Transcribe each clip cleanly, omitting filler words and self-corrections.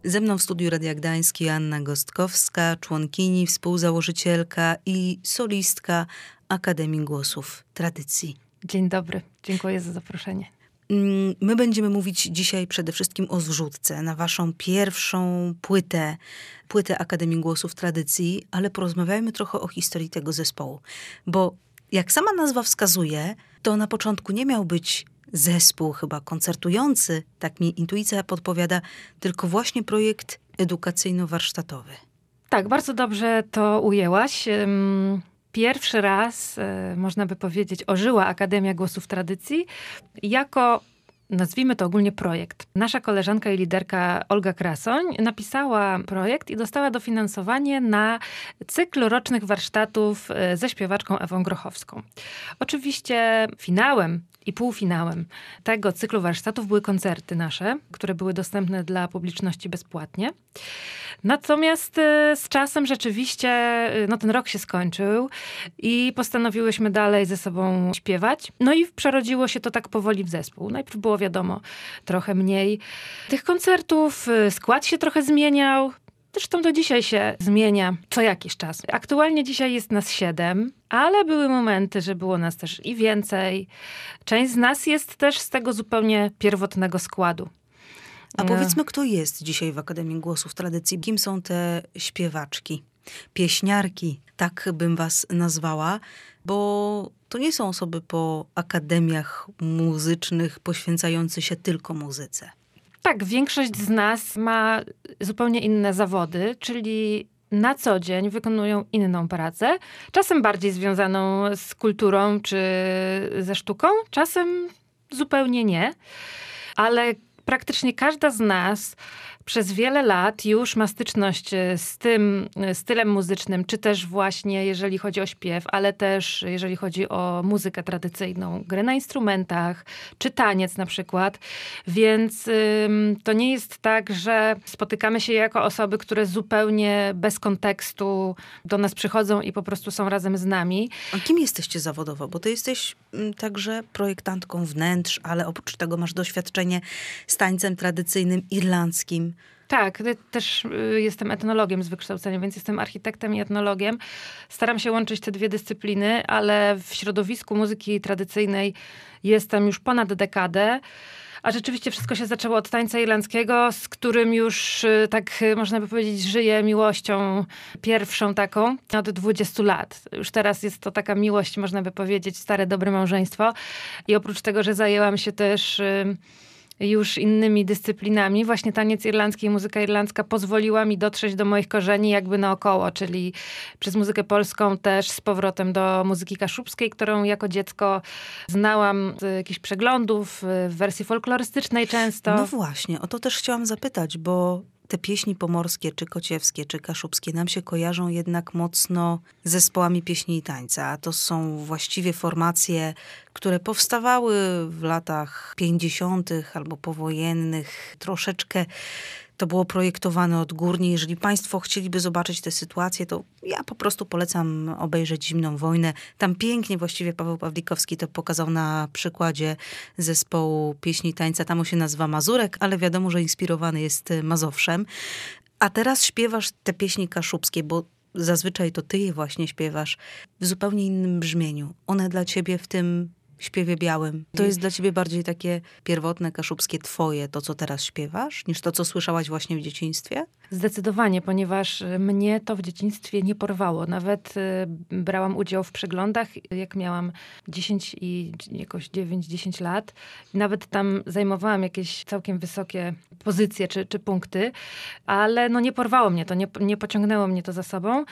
Ze mną w studiu Radia Gdański Anna Gostkowska, członkini, współzałożycielka i solistka Akademii Głosów Tradycji. Dzień dobry, dziękuję za zaproszenie. My będziemy mówić dzisiaj przede wszystkim o zrzutce, na waszą pierwszą płytę Akademii Głosów Tradycji, ale porozmawiajmy trochę o historii tego zespołu. Bo jak sama nazwa wskazuje, to na początku nie miał być zespół chyba koncertujący, tak mi intuicja podpowiada, tylko właśnie projekt edukacyjno-warsztatowy. Tak, bardzo dobrze to ujęłaś. Pierwszy raz, można by powiedzieć, ożyła Akademia Głosów Tradycji jako, nazwijmy to ogólnie, projekt. Nasza koleżanka i liderka Olga Krasoń napisała projekt i dostała dofinansowanie na cykl rocznych warsztatów ze śpiewaczką Ewą Grochowską. Oczywiście finałem i półfinałem tego cyklu warsztatów były koncerty nasze, które były dostępne dla publiczności bezpłatnie. Natomiast z czasem rzeczywiście ten rok się skończył i postanowiłyśmy dalej ze sobą śpiewać. No i przerodziło się to tak powoli w zespół. Najpierw było, wiadomo, trochę mniej tych koncertów, skład się trochę zmieniał. Zresztą do dzisiaj się zmienia co jakiś czas. Aktualnie dzisiaj jest nas 7, ale były momenty, że było nas też i więcej. Część z nas jest też z tego zupełnie pierwotnego składu. A powiedzmy, kto jest dzisiaj w Akademii Głosów Tradycji? Kim są te śpiewaczki, pieśniarki, tak bym was nazwała, bo to nie są osoby po akademiach muzycznych poświęcające się tylko muzyce. Tak, większość z nas ma zupełnie inne zawody, czyli na co dzień wykonują inną pracę, czasem bardziej związaną z kulturą czy ze sztuką, czasem zupełnie nie, ale praktycznie każda z nas przez wiele lat już ma styczność z tym stylem muzycznym, czy też właśnie jeżeli chodzi o śpiew, ale też jeżeli chodzi o muzykę tradycyjną, grę na instrumentach, czy taniec na przykład. Więc to nie jest tak, że spotykamy się jako osoby, które zupełnie bez kontekstu do nas przychodzą i po prostu są razem z nami. A kim jesteście zawodowo? Bo ty jesteś także projektantką wnętrz, ale oprócz tego masz doświadczenie z tańcem tradycyjnym irlandzkim. Tak, też jestem etnologiem z wykształcenia, więc jestem architektem i etnologiem. Staram się łączyć te dwie dyscypliny, ale w środowisku muzyki tradycyjnej jestem już ponad dekadę. A rzeczywiście wszystko się zaczęło od tańca irlandzkiego, z którym już, tak można by powiedzieć, żyję miłością pierwszą taką od 20 lat. Już teraz jest to taka miłość, można by powiedzieć, stare, dobre małżeństwo. I oprócz tego, że zajęłam się też już innymi dyscyplinami, właśnie taniec irlandzki i muzyka irlandzka pozwoliła mi dotrzeć do moich korzeni jakby naokoło, czyli przez muzykę polską też z powrotem do muzyki kaszubskiej, którą jako dziecko znałam z jakichś przeglądów, w wersji folklorystycznej często. No właśnie, o to też chciałam zapytać, bo te pieśni pomorskie, czy kociewskie, czy kaszubskie nam się kojarzą jednak mocno z zespołami pieśni i tańca. A to są właściwie formacje, które powstawały w latach 50. albo powojennych. Troszeczkę to było projektowane odgórnie. Jeżeli państwo chcieliby zobaczyć tę sytuację, to ja po prostu polecam obejrzeć Zimną wojnę. Tam pięknie właściwie Paweł Pawlikowski to pokazał na przykładzie zespołu pieśni i tańca. Tam on się nazywa Mazurek, ale wiadomo, że inspirowany jest Mazowszem. A teraz śpiewasz te pieśni kaszubskie, bo zazwyczaj to ty je właśnie śpiewasz w zupełnie innym brzmieniu. One dla ciebie w tym śpiewie białym. To jest dla ciebie bardziej takie pierwotne, kaszubskie, twoje, to co teraz śpiewasz, niż to, co słyszałaś właśnie w dzieciństwie? Zdecydowanie, ponieważ mnie to w dzieciństwie nie porwało. Nawet brałam udział w przeglądach, jak miałam 10 i jakoś 9-10 lat. Nawet tam zajmowałam jakieś całkiem wysokie pozycje czy punkty, ale nie porwało mnie to, nie pociągnęło mnie to za sobą.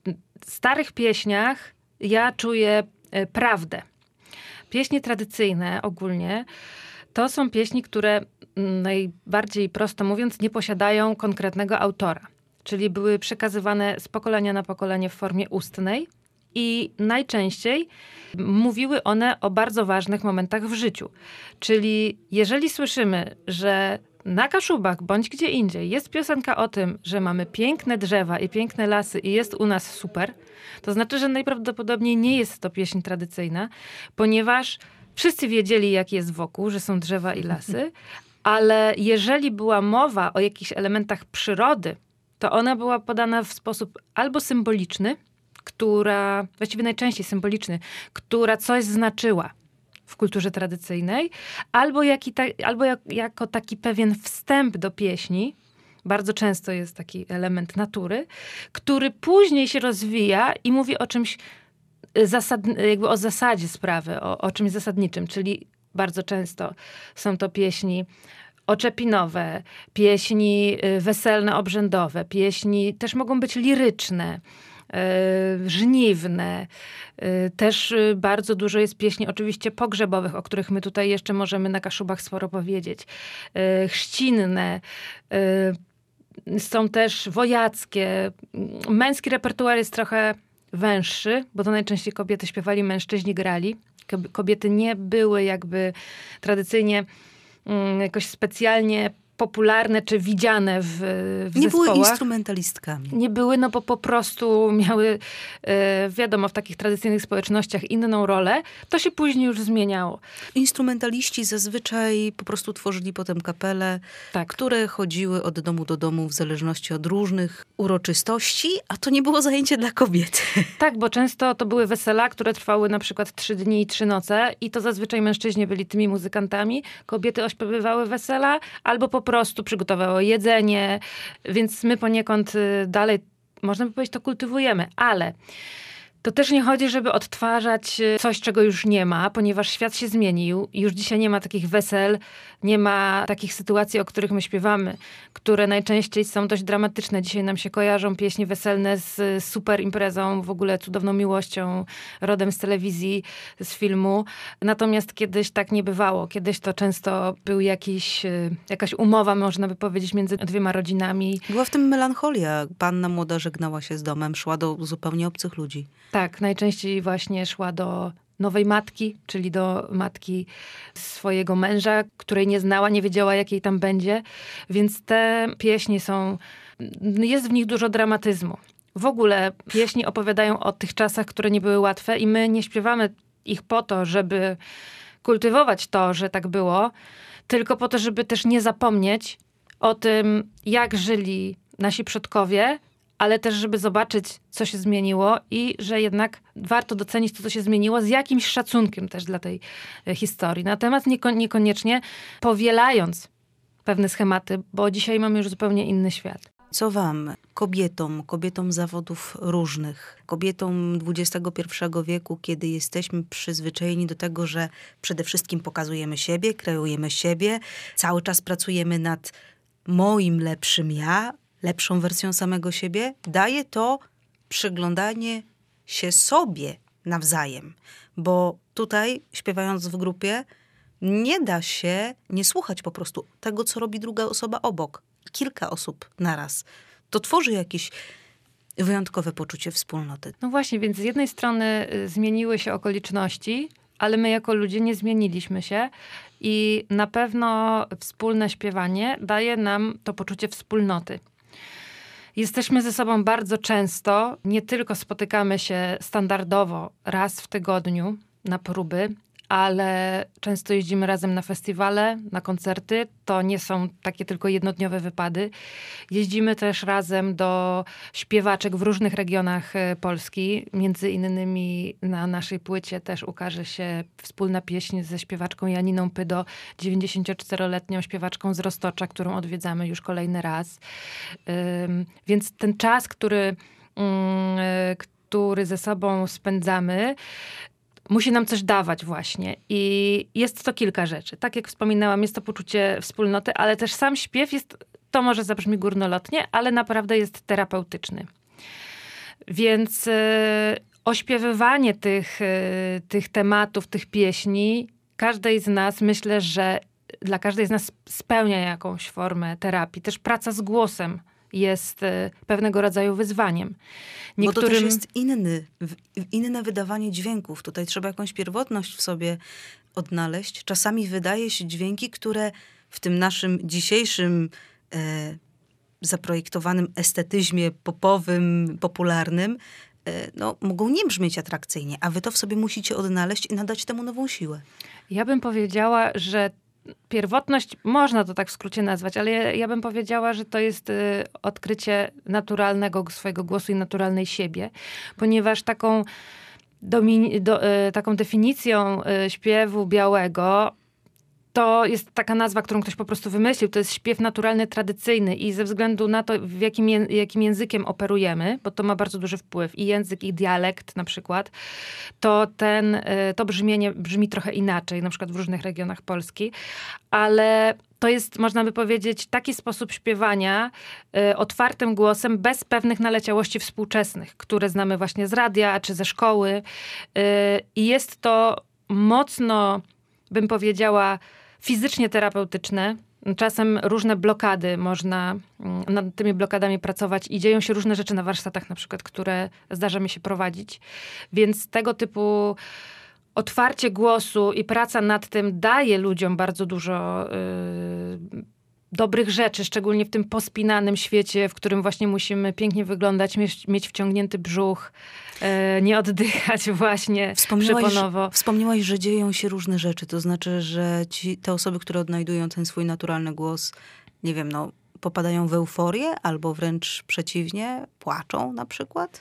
W starych pieśniach ja czuję prawdę. Pieśni tradycyjne ogólnie to są pieśni, które najbardziej prosto mówiąc nie posiadają konkretnego autora. Czyli były przekazywane z pokolenia na pokolenie w formie ustnej i najczęściej mówiły one o bardzo ważnych momentach w życiu. Czyli jeżeli słyszymy, że na Kaszubach bądź gdzie indziej jest piosenka o tym, że mamy piękne drzewa i piękne lasy i jest u nas super, to znaczy, że najprawdopodobniej nie jest to pieśń tradycyjna, ponieważ wszyscy wiedzieli, jak jest wokół, że są drzewa i lasy, Ale jeżeli była mowa o jakichś elementach przyrody, to ona była podana w sposób albo symboliczny, właściwie najczęściej symboliczny, która coś znaczyła w kulturze tradycyjnej, albo jako taki pewien wstęp do pieśni. Bardzo często jest taki element natury, który później się rozwija i mówi o czymś jakby o zasadzie sprawy, o czymś zasadniczym, czyli bardzo często są to pieśni oczepinowe, pieśni weselne, obrzędowe, pieśni też mogą być liryczne, żniwne. Też bardzo dużo jest pieśni oczywiście pogrzebowych, o których my tutaj jeszcze możemy na Kaszubach sporo powiedzieć. Chrzcinne, są też wojackie. Męski repertuar jest trochę węższy, bo to najczęściej kobiety śpiewali, mężczyźni grali. Kobiety nie były jakby tradycyjnie jakoś specjalnie popularne czy widziane w nie zespołach. Były instrumentalistkami. Nie były, no bo po prostu miały, wiadomo, w takich tradycyjnych społecznościach inną rolę. To się później już zmieniało. Instrumentaliści zazwyczaj po prostu tworzyli potem kapele, które chodziły od domu do domu w zależności od różnych uroczystości, a to nie było zajęcie dla kobiet. Tak, bo często to były wesela, które trwały na przykład 3 dni i 3 noce i to zazwyczaj mężczyźni byli tymi muzykantami. Kobiety ośpiewywały wesela albo po prostu przygotowały jedzenie, więc my poniekąd dalej, można by powiedzieć, to kultywujemy, ale to też nie chodzi, żeby odtwarzać coś, czego już nie ma, ponieważ świat się zmienił. Już dzisiaj nie ma takich wesel, nie ma takich sytuacji, o których my śpiewamy, które najczęściej są dość dramatyczne. Dzisiaj nam się kojarzą pieśni weselne z super imprezą, w ogóle cudowną miłością, rodem z telewizji, z filmu. Natomiast kiedyś tak nie bywało. Kiedyś to często był jakaś umowa, można by powiedzieć, między dwiema rodzinami. Była w tym melancholia. Panna młoda żegnała się z domem, szła do zupełnie obcych ludzi. Tak, najczęściej właśnie szła do nowej matki, czyli do matki swojego męża, której nie znała, nie wiedziała, jakiej tam będzie. Więc te pieśni jest w nich dużo dramatyzmu. W ogóle pieśni opowiadają o tych czasach, które nie były łatwe i my nie śpiewamy ich po to, żeby kultywować to, że tak było, tylko po to, żeby też nie zapomnieć o tym, jak żyli nasi przodkowie, ale też, żeby zobaczyć, co się zmieniło i że jednak warto docenić to, co się zmieniło, z jakimś szacunkiem też dla tej historii. Natomiast niekoniecznie powielając pewne schematy, bo dzisiaj mamy już zupełnie inny świat. Co wam, kobietom zawodów różnych, kobietom XXI wieku, kiedy jesteśmy przyzwyczajeni do tego, że przede wszystkim pokazujemy siebie, kreujemy siebie, cały czas pracujemy nad moim lepszym ja, lepszą wersją samego siebie, daje to przyglądanie się sobie nawzajem. Bo tutaj, śpiewając w grupie, nie da się nie słuchać po prostu tego, co robi druga osoba obok. Kilka osób naraz. To tworzy jakieś wyjątkowe poczucie wspólnoty. No właśnie, więc z jednej strony zmieniły się okoliczności, ale my jako ludzie nie zmieniliśmy się i na pewno wspólne śpiewanie daje nam to poczucie wspólnoty. Jesteśmy ze sobą bardzo często, nie tylko spotykamy się standardowo raz w tygodniu na próby, ale często jeździmy razem na festiwale, na koncerty. To nie są takie tylko jednodniowe wypady. Jeździmy też razem do śpiewaczek w różnych regionach Polski. Między innymi na naszej płycie też ukaże się wspólna pieśń ze śpiewaczką Janiną Pydo, 94-letnią śpiewaczką z Roztocza, którą odwiedzamy już kolejny raz. Więc ten czas, który ze sobą spędzamy, musi nam coś dawać właśnie. I jest to kilka rzeczy. Tak jak wspominałam, jest to poczucie wspólnoty, ale też sam śpiew to może zabrzmi górnolotnie, ale naprawdę jest terapeutyczny. Więc ośpiewywanie tych tematów, tych pieśni, każdej z nas, myślę, że dla każdej z nas spełnia jakąś formę terapii. Też praca z głosem jest pewnego rodzaju wyzwaniem. Bo to też jest inne wydawanie dźwięków. Tutaj trzeba jakąś pierwotność w sobie odnaleźć. Czasami wydaje się dźwięki, które w tym naszym dzisiejszym zaprojektowanym estetyzmie popowym, popularnym, mogą nie brzmieć atrakcyjnie, a wy to w sobie musicie odnaleźć i nadać temu nową siłę. Ja bym powiedziała, że pierwotność, można to tak w skrócie nazwać, ale ja bym powiedziała, że to jest odkrycie naturalnego swojego głosu i naturalnej siebie, ponieważ taką definicją śpiewu białego to jest taka nazwa, którą ktoś po prostu wymyślił. To jest śpiew naturalny, tradycyjny i ze względu na to, jakim językiem operujemy, bo to ma bardzo duży wpływ, i język, i dialekt na przykład, to brzmienie brzmi trochę inaczej, na przykład w różnych regionach Polski, ale to jest, można by powiedzieć, taki sposób śpiewania otwartym głosem, bez pewnych naleciałości współczesnych, które znamy właśnie z radia czy ze szkoły. I jest to mocno, bym powiedziała, fizycznie terapeutyczne. Czasem różne blokady można nad tymi blokadami pracować i dzieją się różne rzeczy na warsztatach na przykład, które zdarza mi się prowadzić. Więc tego typu otwarcie głosu i praca nad tym daje ludziom bardzo dużo dobrych rzeczy, szczególnie w tym pospinanym świecie, w którym właśnie musimy pięknie wyglądać, mieć wciągnięty brzuch, nie oddychać właśnie przyponowo. Wspomniałaś, że dzieją się różne rzeczy. To znaczy, że te osoby, które odnajdują ten swój naturalny głos, nie wiem, popadają w euforię albo wręcz przeciwnie, płaczą na przykład?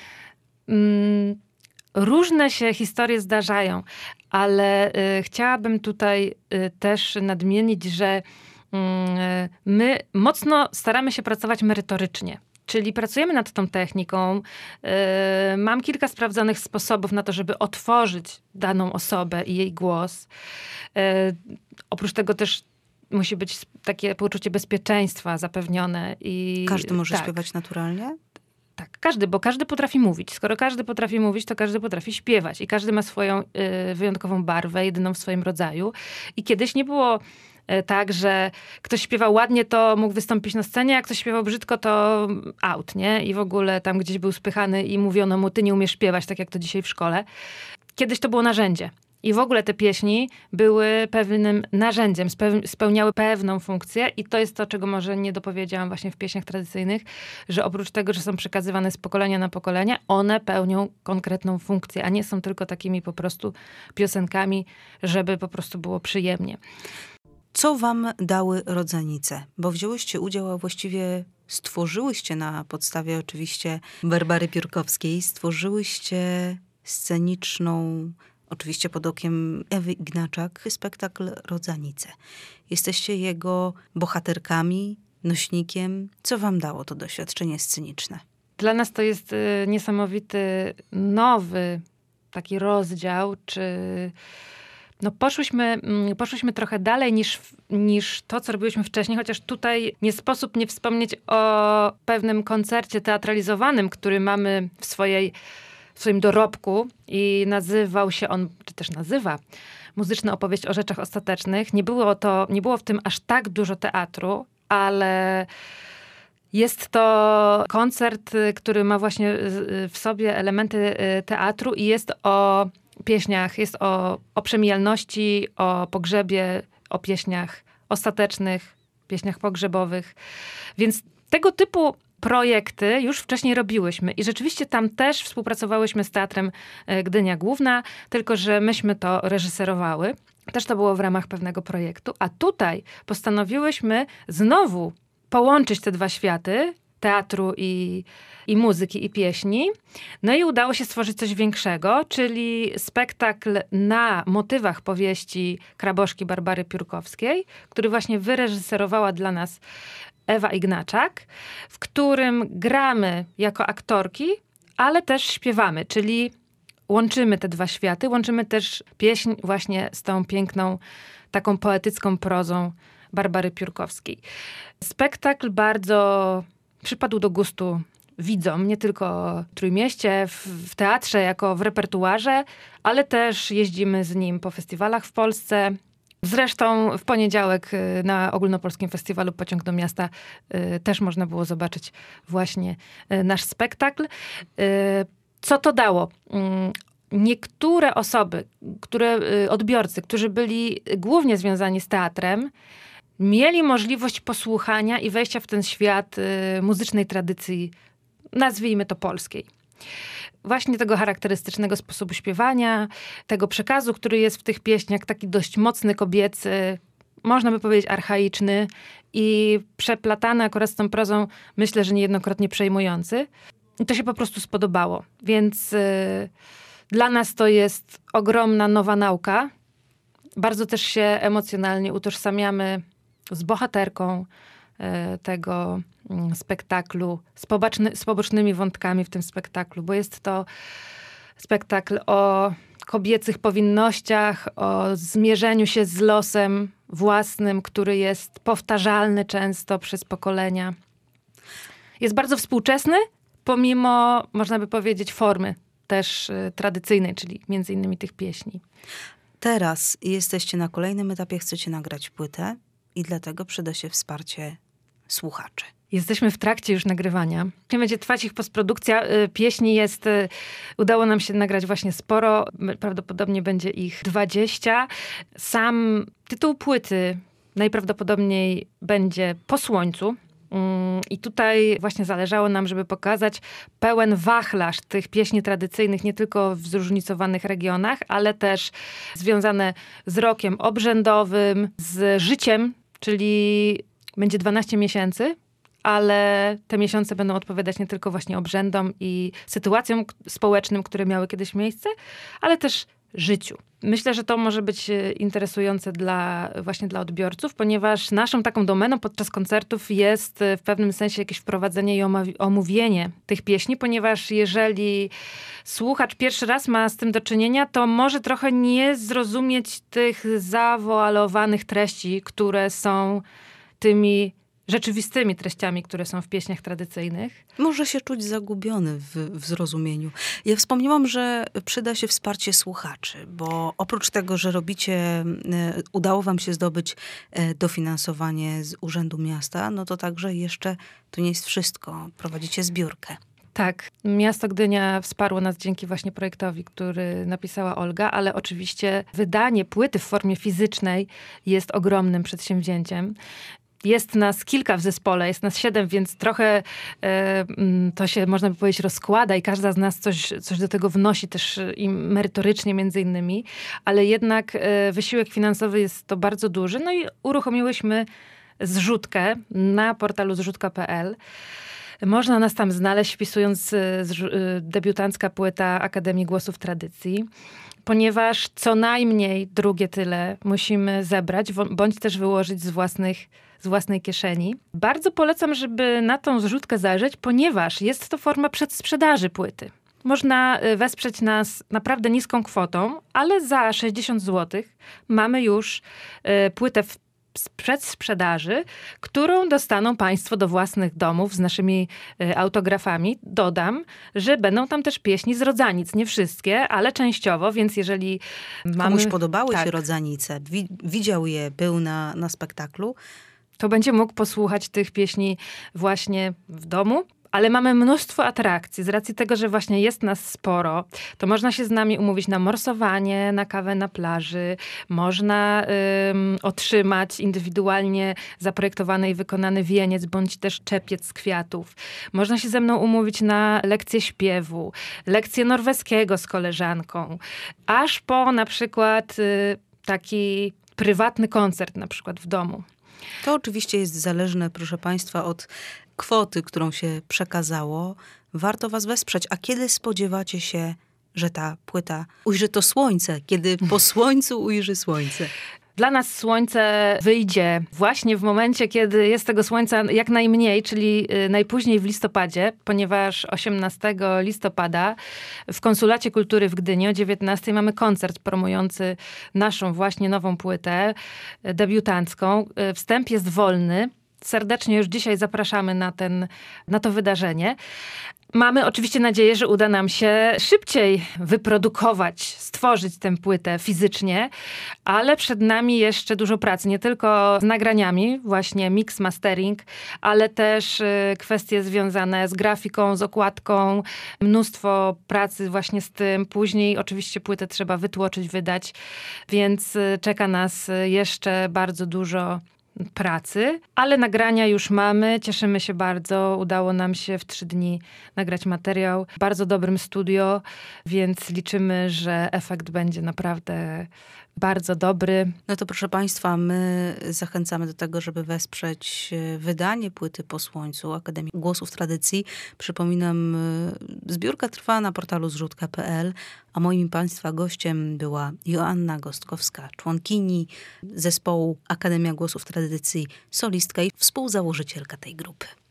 Różne się historie zdarzają, ale chciałabym tutaj też nadmienić, że my mocno staramy się pracować merytorycznie. Czyli pracujemy nad tą techniką. Mam kilka sprawdzonych sposobów na to, żeby otworzyć daną osobę i jej głos. Oprócz tego też musi być takie poczucie bezpieczeństwa zapewnione. Każdy może śpiewać naturalnie? Tak, bo każdy potrafi mówić. Skoro każdy potrafi mówić, to każdy potrafi śpiewać. I każdy ma swoją wyjątkową barwę, jedyną w swoim rodzaju. I kiedyś nie było tak, że ktoś śpiewał ładnie, to mógł wystąpić na scenie, a ktoś śpiewał brzydko, to out, nie? I w ogóle tam gdzieś był spychany i mówiono mu, ty nie umiesz śpiewać, tak jak to dzisiaj w szkole. Kiedyś to było narzędzie. I w ogóle te pieśni były pewnym narzędziem, spełniały pewną funkcję i to jest to, czego może nie dopowiedziałam właśnie w pieśniach tradycyjnych, że oprócz tego, że są przekazywane z pokolenia na pokolenie, one pełnią konkretną funkcję, a nie są tylko takimi po prostu piosenkami, żeby po prostu było przyjemnie. Co wam dały rodzenice? Bo wzięłyście udział, a właściwie stworzyłyście na podstawie oczywiście Barbary Piórkowskiej, stworzyłyście sceniczną, oczywiście pod okiem Ewy Ignaczak, spektakl Rodzenice. Jesteście jego bohaterkami, nośnikiem. Co wam dało to doświadczenie sceniczne? Dla nas to jest niesamowity, nowy taki rozdział, poszłyśmy trochę dalej niż to, co robiłyśmy wcześniej, chociaż tutaj nie sposób nie wspomnieć o pewnym koncercie teatralizowanym, który mamy w swoim dorobku i nazywał się on, czy też nazywa, Muzyczna opowieść o rzeczach ostatecznych. Nie było w tym aż tak dużo teatru, ale jest to koncert, który ma właśnie w sobie elementy teatru i jest o pieśniach, jest o przemijalności, o pogrzebie, o pieśniach ostatecznych, pieśniach pogrzebowych. Więc tego typu projekty już wcześniej robiłyśmy i rzeczywiście tam też współpracowałyśmy z Teatrem Gdynia Główna, tylko że myśmy to reżyserowały. Też to było w ramach pewnego projektu, a tutaj postanowiłyśmy znowu połączyć te dwa światy, teatru i muzyki, i pieśni. No i udało się stworzyć coś większego, czyli spektakl na motywach powieści Kraboszki Barbary Piórkowskiej, który właśnie wyreżyserowała dla nas Ewa Ignaczak, w którym gramy jako aktorki, ale też śpiewamy, czyli łączymy te dwa światy, łączymy też pieśń właśnie z tą piękną, taką poetycką prozą Barbary Piórkowskiej. Spektakl bardzo przypadł do gustu widzom, nie tylko w Trójmieście, w teatrze, jako w repertuarze, ale też jeździmy z nim po festiwalach w Polsce. Zresztą w poniedziałek na Ogólnopolskim Festiwalu Pociąg do Miasta też można było zobaczyć właśnie nasz spektakl. Co to dało? Niektóre osoby, odbiorcy, którzy byli głównie związani z teatrem, mieli możliwość posłuchania i wejścia w ten świat muzycznej tradycji, nazwijmy to polskiej. Właśnie tego charakterystycznego sposobu śpiewania, tego przekazu, który jest w tych pieśniach, taki dość mocny, kobiecy, można by powiedzieć, archaiczny i przeplatany akurat z tą prozą, myślę, że niejednokrotnie przejmujący. I to się po prostu spodobało. Więc dla nas to jest ogromna nowa nauka. Bardzo też się emocjonalnie utożsamiamy z bohaterką tego spektaklu, z pobocznymi wątkami w tym spektaklu, bo jest to spektakl o kobiecych powinnościach, o zmierzeniu się z losem własnym, który jest powtarzalny często przez pokolenia. Jest bardzo współczesny, pomimo, można by powiedzieć, formy też tradycyjnej, czyli między innymi tych pieśni. Teraz jesteście na kolejnym etapie, chcecie nagrać płytę i dlatego przyda się wsparcie słuchaczy. Jesteśmy w trakcie już nagrywania. Będzie trwać ich postprodukcja. Pieśni jest, udało nam się nagrać właśnie sporo. Prawdopodobnie będzie ich 20. Sam tytuł płyty najprawdopodobniej będzie Po słońcu. I tutaj właśnie zależało nam, żeby pokazać pełen wachlarz tych pieśni tradycyjnych, nie tylko w zróżnicowanych regionach, ale też związane z rokiem obrzędowym, z życiem, czyli będzie 12 miesięcy, ale te miesiące będą odpowiadać nie tylko właśnie obrzędom i sytuacjom społecznym, które miały kiedyś miejsce, ale też życiu. Myślę, że to może być interesujące właśnie dla odbiorców, ponieważ naszą taką domeną podczas koncertów jest w pewnym sensie jakieś wprowadzenie i omówienie tych pieśni, ponieważ jeżeli słuchacz pierwszy raz ma z tym do czynienia, to może trochę nie zrozumieć tych zawoalowanych treści, które są tymi rzeczywistymi treściami, które są w pieśniach tradycyjnych. Może się czuć zagubiony w zrozumieniu. Ja wspomniałam, że przyda się wsparcie słuchaczy, bo oprócz tego, że udało wam się zdobyć dofinansowanie z Urzędu Miasta, no to także jeszcze to nie jest wszystko. Prowadzicie zbiórkę. Tak. Miasto Gdynia wsparło nas dzięki właśnie projektowi, który napisała Olga, ale oczywiście wydanie płyty w formie fizycznej jest ogromnym przedsięwzięciem. Jest nas kilka w zespole, jest nas 7, więc trochę to się, można by powiedzieć, rozkłada i każda z nas coś do tego wnosi też i merytorycznie między innymi, ale jednak wysiłek finansowy jest to bardzo duży. No i uruchomiłyśmy zrzutkę na portalu zrzutka.pl. Można nas tam znaleźć, wpisując debiutancka płyta Akademii Głosów Tradycji, ponieważ co najmniej drugie tyle musimy zebrać, bądź też wyłożyć z własnej kieszeni. Bardzo polecam, żeby na tą zrzutkę zajrzeć, ponieważ jest to forma przedsprzedaży płyty. Można wesprzeć nas naprawdę niską kwotą, ale za 60 zł mamy już płytę w przedsprzedaży, którą dostaną państwo do własnych domów z naszymi autografami. Dodam, że będą tam też pieśni z Rodzanic. Nie wszystkie, ale częściowo, więc jeżeli komuś podobały się Rodzanice, widział je, był na spektaklu, to będzie mógł posłuchać tych pieśni właśnie w domu. Ale mamy mnóstwo atrakcji. Z racji tego, że właśnie jest nas sporo, to można się z nami umówić na morsowanie, na kawę na plaży. Można otrzymać indywidualnie zaprojektowany i wykonany wieniec, bądź też czepiec z kwiatów. Można się ze mną umówić na lekcję śpiewu, lekcję norweskiego z koleżanką. Aż po na przykład taki prywatny koncert na przykład w domu. To oczywiście jest zależne, proszę państwa, od kwoty, którą się przekazało. Warto was wesprzeć. A kiedy spodziewacie się, że ta płyta ujrzy to słońce? Kiedy po słońcu ujrzy słońce? Dla nas słońce wyjdzie właśnie w momencie, kiedy jest tego słońca jak najmniej, czyli najpóźniej w listopadzie, ponieważ 18 listopada w Konsulacie Kultury w Gdyni o 19 mamy koncert promujący naszą właśnie nową płytę debiutancką. Wstęp jest wolny. Serdecznie już dzisiaj zapraszamy na to wydarzenie. Mamy oczywiście nadzieję, że uda nam się szybciej wyprodukować, stworzyć tę płytę fizycznie, ale przed nami jeszcze dużo pracy, nie tylko z nagraniami, właśnie mix, mastering, ale też kwestie związane z grafiką, z okładką, mnóstwo pracy właśnie z tym. Później oczywiście płytę trzeba wytłoczyć, wydać, więc czeka nas jeszcze bardzo dużo pracy, ale nagrania już mamy. Cieszymy się bardzo. Udało nam się w 3 dni nagrać materiał w bardzo dobrym studio, więc liczymy, że efekt będzie naprawdę bardzo dobry. No to proszę Państwa, my zachęcamy do tego, żeby wesprzeć wydanie płyty Po Słońcu Akademii Głosów Tradycji. Przypominam, zbiórka trwa na portalu zrzutka.pl, a moim Państwa gościem była Joanna Gostkowska, członkini zespołu Akademia Głosów Tradycji, solistka i współzałożycielka tej grupy.